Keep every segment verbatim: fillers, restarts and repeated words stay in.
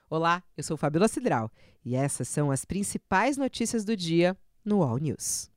Olá, eu sou Fabíola Cidral e essas são as principais notícias do dia no U O L News.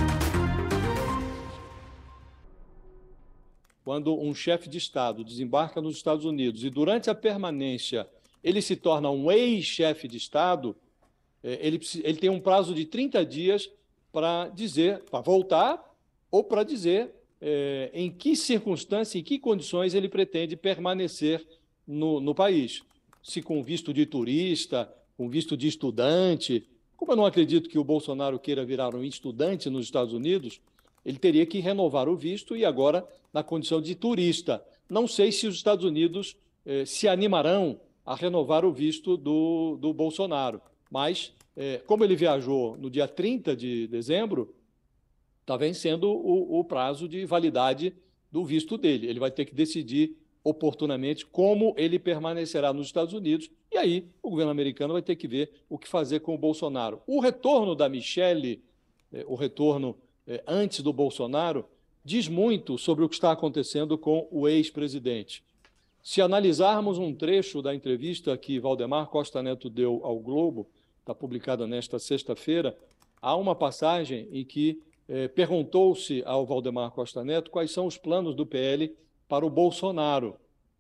Quando um chefe de Estado desembarca nos Estados Unidos e durante a permanência ele se torna um ex-chefe de Estado, ele, ele tem um prazo de trinta dias para dizer, para voltar ou para dizer é, em que circunstância, em que condições ele pretende permanecer no, no país. Se com visto de turista, com visto de estudante. Como eu não acredito que o Bolsonaro queira virar um estudante nos Estados Unidos, ele teria que renovar o visto e agora na condição de turista. Não sei se os Estados Unidos eh, se animarão a renovar o visto do, do Bolsonaro, mas eh, como ele viajou no dia trinta de dezembro, está vencendo o, o prazo de validade do visto dele. Ele vai ter que decidir oportunamente como ele permanecerá nos Estados Unidos e aí o governo americano vai ter que ver o que fazer com o Bolsonaro. O retorno da Michelle, eh, o retorno antes do Bolsonaro, diz muito sobre o que está acontecendo com o ex-presidente. Se analisarmos um trecho da entrevista que Valdemar Costa Neto deu ao Globo, está publicada nesta sexta-feira, há uma passagem em que eh, perguntou-se ao Valdemar Costa Neto quais são os planos do P L para o Bolsonaro.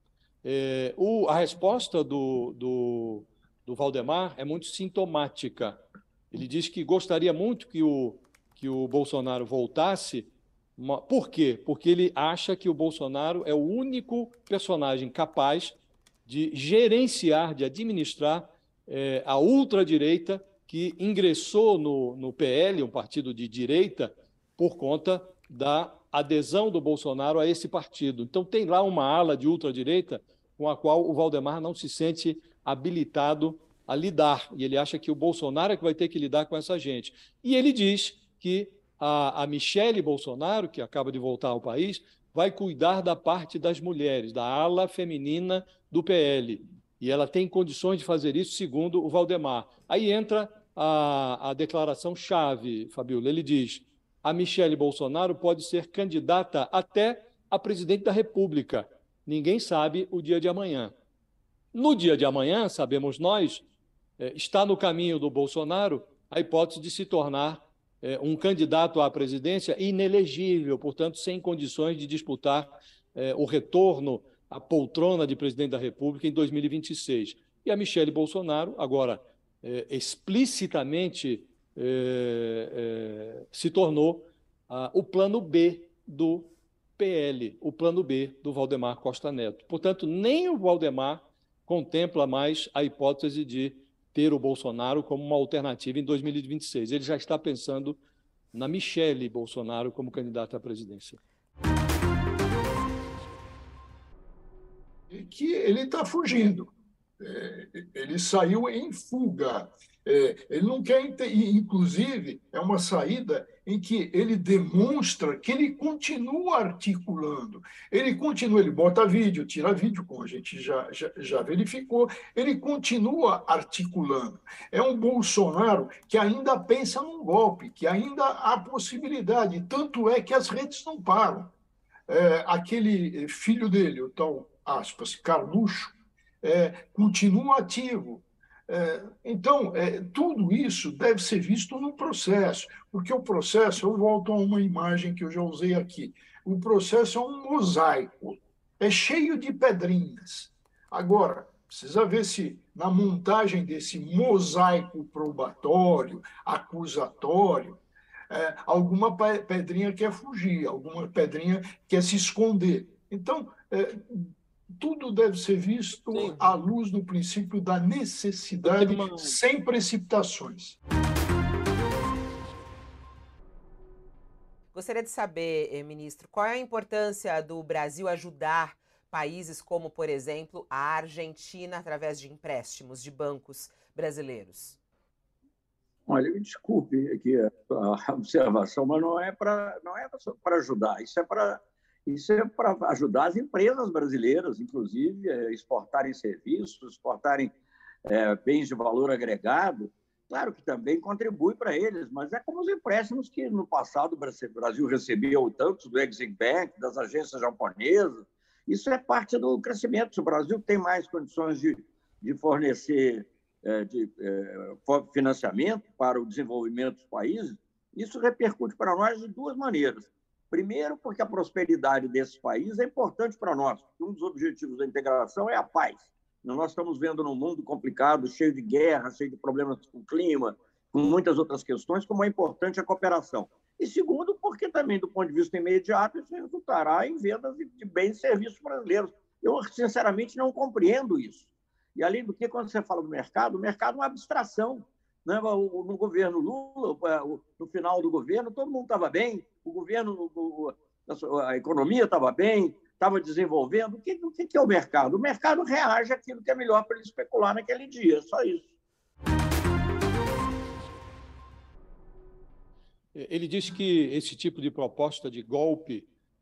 Eh, o, a resposta do, do, do Valdemar é muito sintomática. Ele diz que gostaria muito que o que o Bolsonaro voltasse. Por quê? Porque ele acha que o Bolsonaro é o único personagem capaz de gerenciar, de administrar eh, a ultradireita que ingressou no, no P L, um partido de direita, por conta da adesão do Bolsonaro a esse partido. Então tem lá uma ala de ultradireita com a qual o Valdemar não se sente habilitado a lidar, e ele acha que o Bolsonaro é que vai ter que lidar com essa gente. E ele diz que a, a Michelle Bolsonaro, que acaba de voltar ao país, vai cuidar da parte das mulheres, da ala feminina do P L. E ela tem condições de fazer isso, segundo o Valdemar. Aí entra a, a declaração-chave, Fabíola. Ele diz: a Michelle Bolsonaro pode ser candidata até a presidente da República. Ninguém sabe o dia de amanhã. No dia de amanhã, sabemos nós, está no caminho do Bolsonaro a hipótese de se tornar um candidato à presidência inelegível, portanto, sem condições de disputar eh, o retorno à poltrona de presidente da República em dois mil e vinte e seis. E a Michelle Bolsonaro, agora, eh, explicitamente eh, eh, se tornou ah, o plano B do P L, o plano B do Valdemar Costa Neto. Portanto, nem o Valdemar contempla mais a hipótese de ter o Bolsonaro como uma alternativa em dois mil e vinte e seis. Ele já está pensando na Michelle Bolsonaro como candidata à presidência. E que ele está fugindo. É, ele saiu em fuga. É, ele não quer, inclusive, é uma saída em que ele demonstra que ele continua articulando. Ele continua, ele bota vídeo, tira vídeo, como a gente já, já, já verificou, ele continua articulando. É um Bolsonaro que ainda pensa num golpe, que ainda há possibilidade, tanto é que as redes não param. É, aquele filho dele, o tal, aspas, Carluxo, é, continua ativo. É, então, é, tudo isso deve ser visto no processo, porque o processo, eu volto a uma imagem que eu já usei aqui, o processo é um mosaico, é cheio de pedrinhas. Agora, precisa ver se na montagem desse mosaico probatório, acusatório, é, alguma pedrinha quer fugir, alguma pedrinha quer se esconder. Então, é, tudo deve ser visto Sim. à luz do princípio da necessidade, uma... sem precipitações. Gostaria de saber, ministro, qual é a importância do Brasil ajudar países como, por exemplo, a Argentina através de empréstimos de bancos brasileiros? Olha, me desculpe aqui a observação, mas não é para não é para ajudar, isso é para Isso é para ajudar as empresas brasileiras, inclusive, a exportarem serviços, exportarem é, bens de valor agregado. Claro que também contribui para eles, mas é como os empréstimos que no passado o Brasil recebeu tantos do Exim Bank, das agências japonesas. Isso é parte do crescimento. Se o Brasil tem mais condições de de fornecer é, de, é, financiamento para o desenvolvimento dos países, isso repercute para nós de duas maneiras. Primeiro, porque a prosperidade desses países é importante para nós. Um dos objetivos da integração é a paz. Nós estamos vendo num mundo complicado, cheio de guerra, cheio de problemas com o clima, com muitas outras questões, como é importante a cooperação. E segundo, porque também, do ponto de vista imediato, isso resultará em vendas de bens e serviços brasileiros. Eu, sinceramente, não compreendo isso. E, além do que, quando você fala do mercado, o mercado é uma abstração. Né? No governo Lula, no final do governo, todo mundo estava bem, o governo, a economia estava bem, estava desenvolvendo. O que, o que é o mercado? O mercado reage àquilo que é melhor para ele especular naquele dia, só isso. Ele disse que esse tipo de proposta de golpe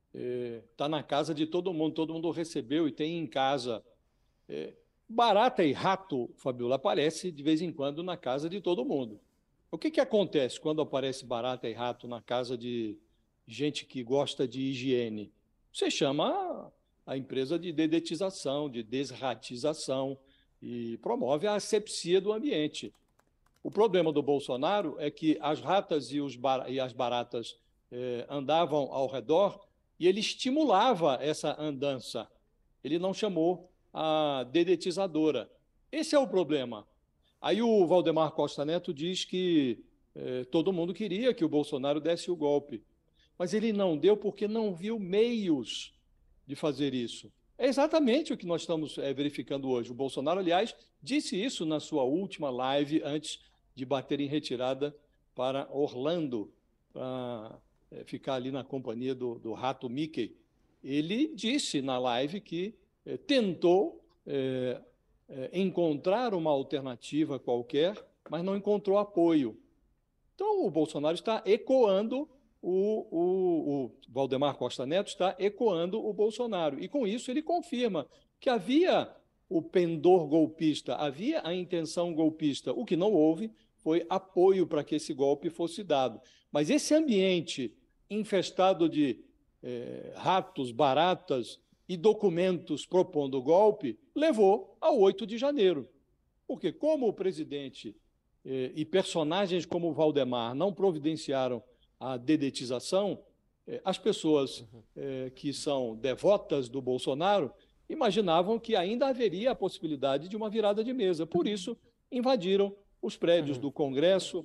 está eh, na casa de todo mundo, todo mundo recebeu e tem em casa. Eh, barata e rato, Fabiola, aparece de vez em quando na casa de todo mundo. O que, que acontece quando aparece barata e rato na casa de gente que gosta de higiene? Você chama a empresa de dedetização, de desratização e promove a asepsia do ambiente. O problema do Bolsonaro é que as ratas e, os bar... e as baratas eh, andavam ao redor e ele estimulava essa andança. Ele não chamou a dedetizadora. Esse é o problema. Aí o Valdemar Costa Neto diz que eh, todo mundo queria que o Bolsonaro desse o golpe, mas ele não deu porque não viu meios de fazer isso. É exatamente o que nós estamos eh, verificando hoje. O Bolsonaro, aliás, disse isso na sua última live antes de bater em retirada para Orlando, para é, ficar ali na companhia do, do rato Mickey. Ele disse na live que é, tentou é, é, encontrar uma alternativa qualquer, mas não encontrou apoio. Então, o Bolsonaro está ecoando, o, o, o Valdemar Costa Neto está ecoando o Bolsonaro. E, com isso, ele confirma que havia o pendor golpista, havia a intenção golpista. O que não houve foi apoio para que esse golpe fosse dado. Mas esse ambiente infestado de eh, ratos, baratas e documentos propondo o golpe levou ao oito de janeiro. Porque como o presidente eh, e personagens como o Valdemar não providenciaram a dedetização, eh, as pessoas eh, que são devotas do Bolsonaro imaginavam que ainda haveria a possibilidade de uma virada de mesa. Por isso, invadiram os prédios uhum. do Congresso,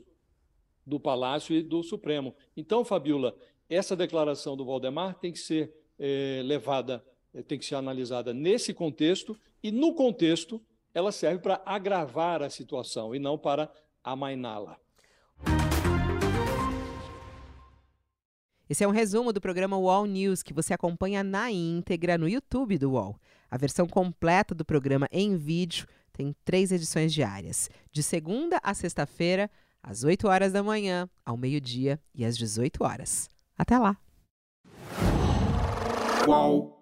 do Palácio e do Supremo. Então, Fabiola, essa declaração do Valdemar tem que ser é, levada, tem que ser analisada nesse contexto, e no contexto ela serve para agravar a situação e não para amainá-la. Esse é um resumo do programa U O L News, que você acompanha na íntegra no YouTube do U O L. A versão completa do programa em vídeo tem três edições diárias, de segunda a sexta-feira, às oito horas da manhã, ao meio-dia e às dezoito horas. Até lá! Uau.